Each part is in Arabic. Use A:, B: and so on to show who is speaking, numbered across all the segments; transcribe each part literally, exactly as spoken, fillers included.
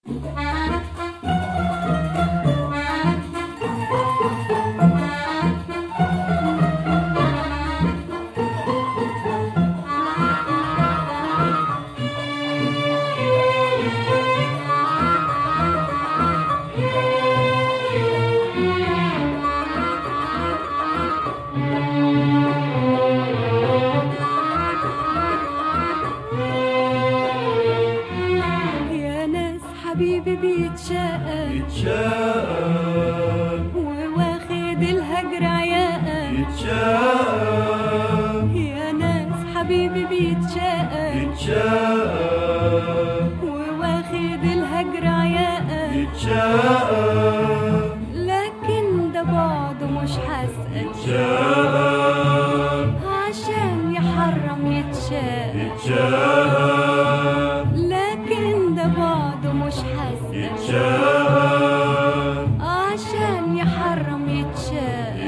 A: حبيبي بيتشاقى
B: يتشاقى
A: وواخد الهجر عياقى
B: يتشاقى
A: يا ناس حبيبي بيتشاقى
B: يتشاقى
A: وواخد الهجر عياقى
B: يتشاقى
A: لكن ده بعده مش حاسقى
B: يتشاقى
A: عشان يحرم يتشاقى
B: يتشاقى
A: لكن ده بعده مش حاسقى
B: يتشاقى
A: عشان يحرم يتشاقى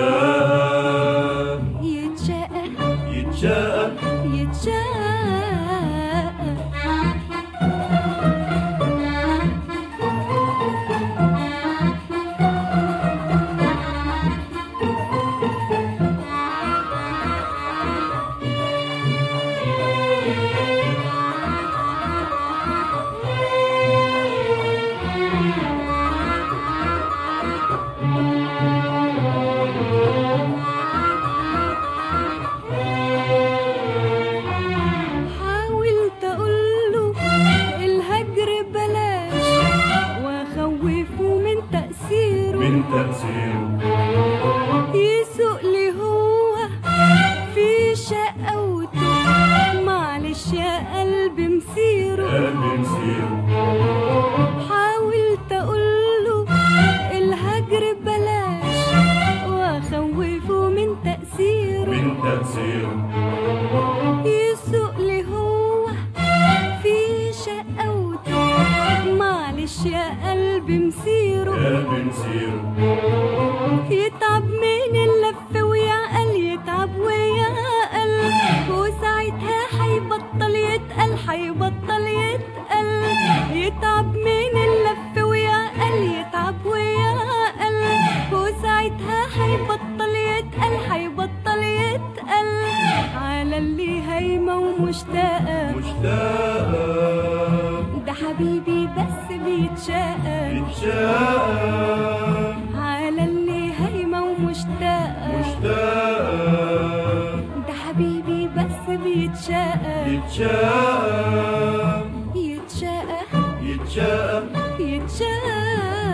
B: يتشاقى
A: يتشاقى
B: يتشاقى
A: يتشاقى حاولت اقوله الهجر بلاش واخوفه من تأثيره
B: من تأثيره
A: يسوق لي هو في شقاوته معلش يا قلبي مسيره
B: قلبي مسيره
A: حاولت اقوله الهجر بلاش واخوفه من تأثيره
B: من تأثيره
A: يسوق لي هو في شقاوته معلش يا قلبي مسيره
B: قلبي مسيره
A: يتعب من اللف ويعقل يتعب ويعقل وساعتها حيبطل يتقل حيبطل يتقل يتعب من اللف ويعقل يتعب ويعقل وساعتها حيبطل يتقل حيبطل يتقل على اللي هايمة ومشتاقة
B: مشتاقة
A: ده حبيبي بس بيتشاقى
B: يتشاقى
A: على اللي هايمة ومشتاقة
B: مشتاقة
A: ده حبيبي بس بيتشاقى
B: يتشاقى
A: يتشاقى
B: يتشاقى
A: يتشاقى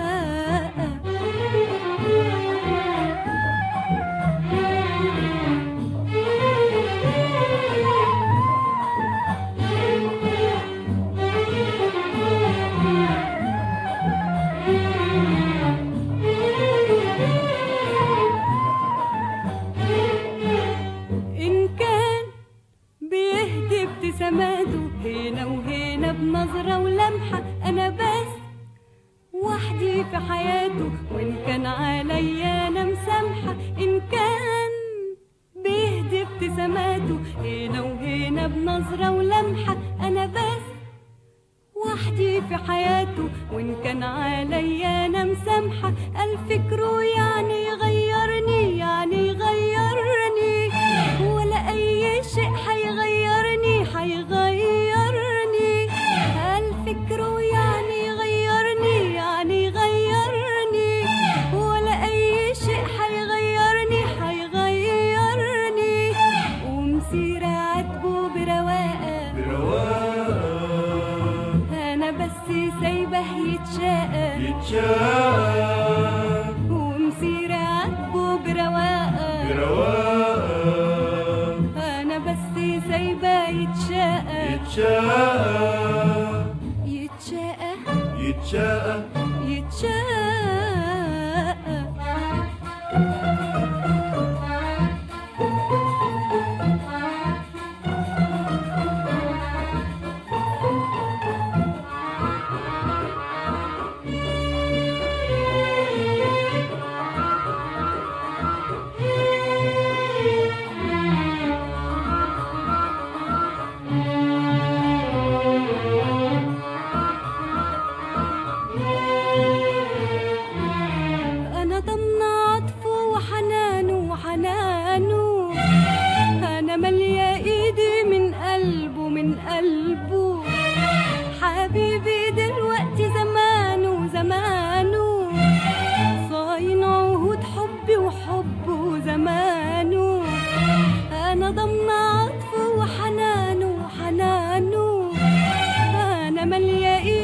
A: إن كان بيهدي ابتساماته هنا وهنا بنظرة ولمحة أنا بس وحدي في حياته وإن كان عليا أنا مسامحة إن كان بيهدي ابتساماته هنا وهنا بنظرة ولمحة أنا بس وحدي في حياته وإن كان عليا أنا مسامحة قال فكره يعني يغيرني يعني يغيرني ولا أي شيء حيغيرني حيغيرني قال فكره يعني يغيرني يعني يغيرني ولا أي شيء حيغيرني حيغيرني ومسيرة عاتبه برواقة
B: برواقة
A: أنا بس سايبه يتشاقى
B: يتشاقى
A: ومسيرة عاتبه برواقة
B: برواقة
A: أنا بس سايبه يتشاقى
B: يتشاقى
A: يتشاقى
B: يتشاقى
A: يتشاقى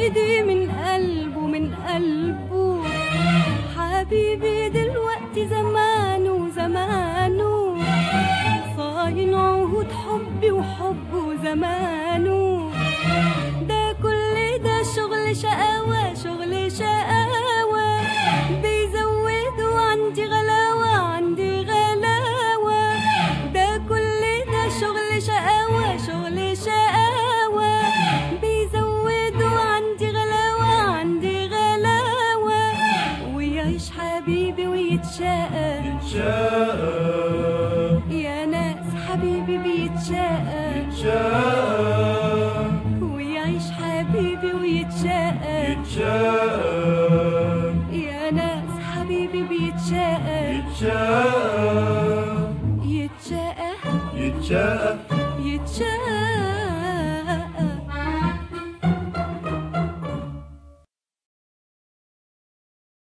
A: ايدي من قلبه من قلبه. حبيبي دلوقتي زمانه زمانه صاين عهود حبي وحبه زمانه. ده كل ده شغل شقاوة شغل شقاوة بيزودوا عندي غلاوة عندي غلاوة. ده كل ده شغل شقاوة شغل شقاوة بيزودوا عندي غلاوة عندي غلاوة. ويعيش حبيبي ويتشقى
B: يتشاقى
A: يا ناس حبيبي بيتشقى
B: يتشاقى
A: ويعيش حبيبي ويتشقى
B: يتشاقى
A: يا ناس حبيبي بيتشقى
B: يتشاقى
A: يتشقى
B: يتشاقى
A: يتشقى